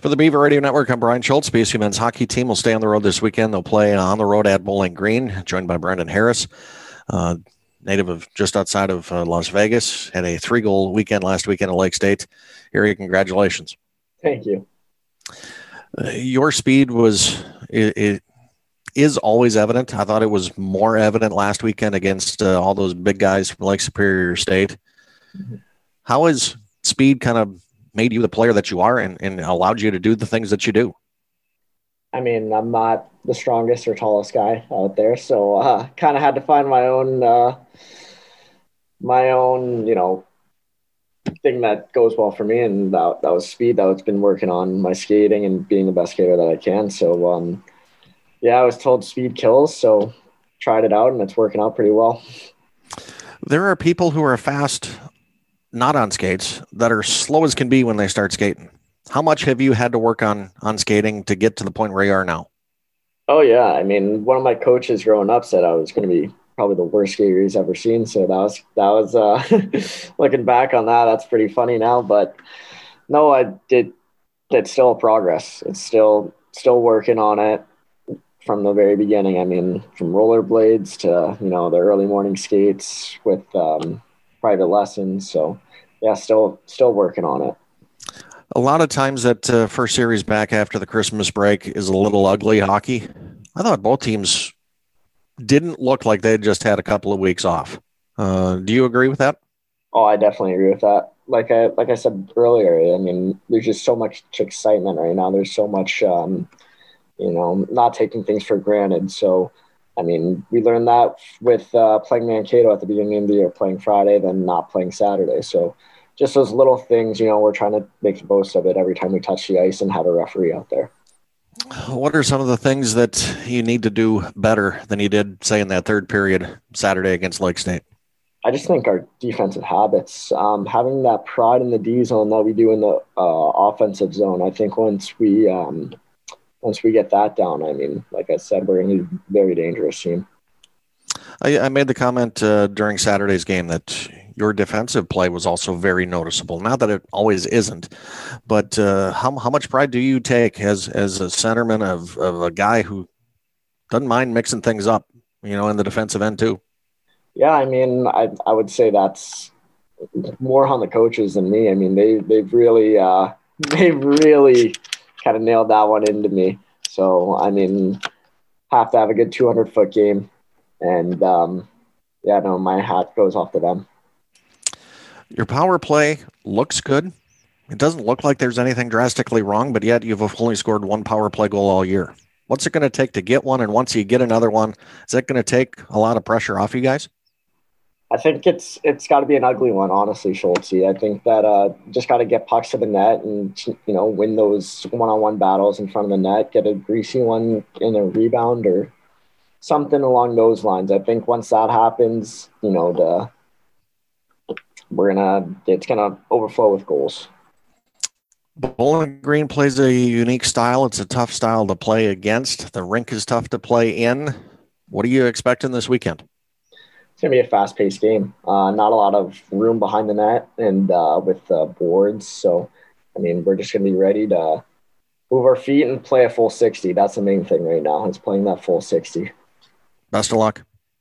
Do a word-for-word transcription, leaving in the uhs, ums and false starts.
For the Beaver Radio Network, I'm Brian Schultz. B S U men's hockey team will stay on the road this weekend. They'll play on the road at Bowling Green, joined by Brendan Harris, uh, native of just outside of uh, Las Vegas. Had a three-goal weekend last weekend at Lake State. Harry, congratulations. Thank you. Uh, your speed was it, it is always evident. I thought it was more evident last weekend against uh, all those big guys from Lake Superior State. Mm-hmm. How has speed kind of made you the player that you are and, and allowed you to do the things that you do? I mean, I'm not the strongest or tallest guy out there, so uh, kind of had to find my own, uh, my own, you know, thing that goes well for me, and that, that was speed. That was been working on my skating and being the best skater that I can. So, um, yeah, I was told speed kills, so tried it out, and it's working out pretty well. There are people who are fast, not on skates, that are slow as can be when they start skating. How much have you had to work on on skating to get to the point where you are now? Oh, yeah. I mean, one of my coaches growing up said I was going to be probably the worst skater he's ever seen. So that was, that was uh, looking back on that, that's pretty funny now. But no, I did, it's still progress. It's still, still working on it from the very beginning. I mean, from rollerblades to, you know, the early morning skates with um, private lessons. So yeah, still, still working on it. A lot of times that uh, first series back after the Christmas break is a little ugly hockey. I thought both teams didn't look like they had just had a couple of weeks off. Uh, do you agree with that? Oh, I definitely agree with that. Like I like I said earlier, I mean, there's just so much excitement right now. There's so much, um, you know, not taking things for granted. So, I mean, we learned that with uh, playing Mankato at the beginning of the year, playing Friday, then not playing Saturday. So just those little things, you know, we're trying to make the most of it every time we touch the ice and have a referee out there. What are some of the things that you need to do better than you did, say, in that third period Saturday against Lake State? I just think our defensive habits, um, having that pride in the D zone that we do in the uh, offensive zone. I think once we um, once we get that down, I mean, like I said, we're in a very dangerous team. I, I made the comment uh, during Saturday's game that your defensive play was also very noticeable. Not that it always isn't, but uh, how how much pride do you take as as a centerman of, of a guy who doesn't mind mixing things up, you know, in the defensive end too? Yeah, I mean, I I would say that's more on the coaches than me. I mean, they they've really uh, they've really kind of nailed that one into me. So I mean, have to have a good two hundred foot game, and um, yeah, no, my hat goes off to them. Your power play looks good. It doesn't look like there's anything drastically wrong, but yet you've only scored one power play goal all year. What's it going to take to get one? And once you get another one, is that going to take a lot of pressure off you guys? I think it's it's got to be an ugly one, honestly, Schultz. I think that uh, just got to get pucks to the net and, you know, win those one-on-one battles in front of the net, get a greasy one in a rebound or something along those lines. I think once that happens, you know, the we're gonna it's gonna overflow with goals. Bowling Green plays a unique style. It's a tough style to play against. The rink is tough to play in. What are you expecting this weekend? It's going to be a fast-paced game. Uh, not a lot of room behind the net and uh, with uh, boards. So, I mean, we're just going to be ready to move our feet and play a full sixty. That's the main thing right now, is playing that full sixty. Best of luck.